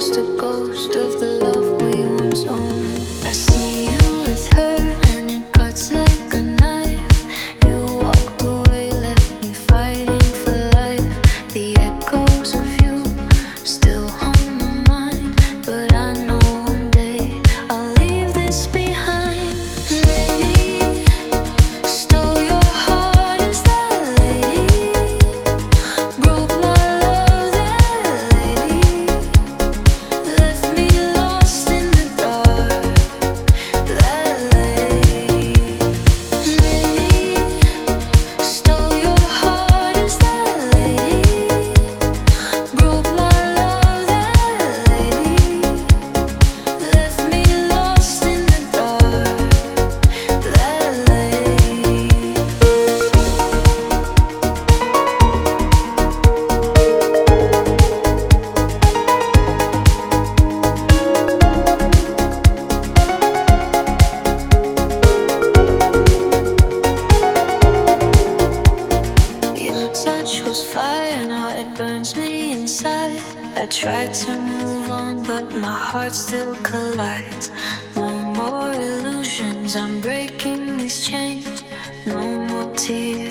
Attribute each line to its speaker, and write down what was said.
Speaker 1: just a ghost of the love we once owned. I see you with her and it cuts like a knife. You walked away, left me fighting for life. The echoes of you still haunt my mind, but I know one day I'll leave this behind. Lady, stole your heart, is that lady? Broke my love, that lady. Left me lost in the dark, that lady. Lady, stole your heart, is that lady? Broke my love, that lady. Left me lost in the dark, that lady. Your touch was fire, now it burns me inside. I tried to move on, but my heart still collides. No more illusions, I'm breaking these chains. No more tears.